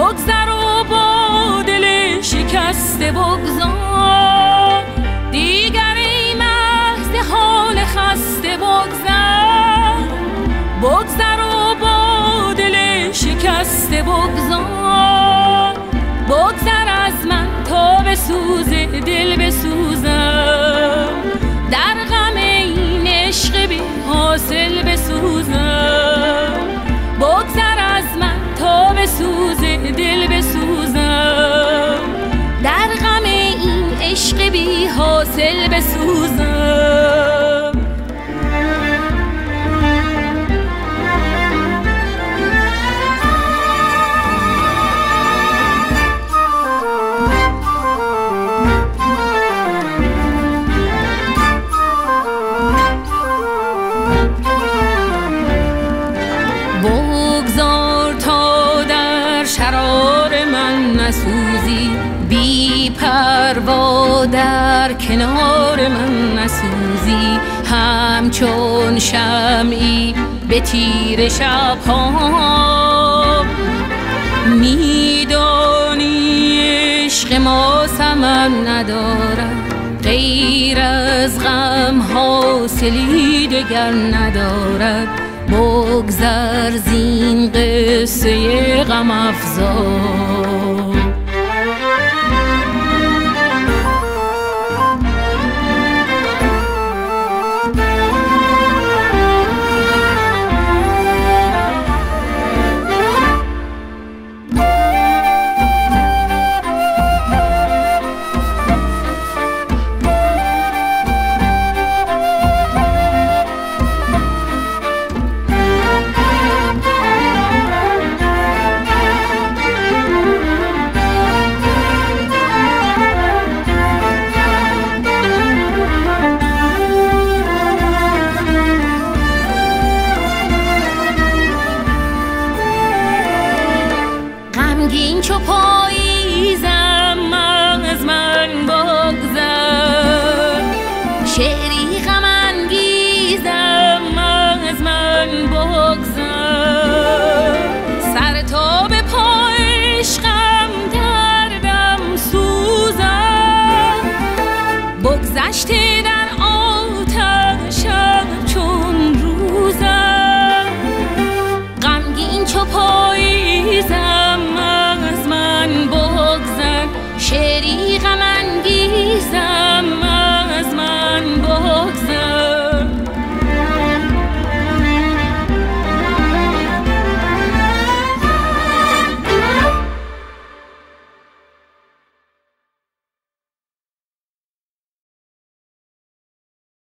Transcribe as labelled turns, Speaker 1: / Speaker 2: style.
Speaker 1: بگذر و با دل شکسته بگذار، دیگر ای محض حال خسته بگذر. بگذر و با دل شکسته بگذار، بگذر از من تا به سوز دل بسوزم، در غم این عشق بی حاصل بسوزم. بگذر از من تا به سوز دل بسوزم، در غم این عشق بی حاصل بسوزم. بگذار تا در شرار من نسوزی، بی پروا در کنار من نسوزی. همچون شمعی به تیر شبها، میدانی عشق ما ثمر ندارد، غیر از غم حاصلی دگر ندارد. بگذر زین قصه غم افزا، غمگین چو پاییزم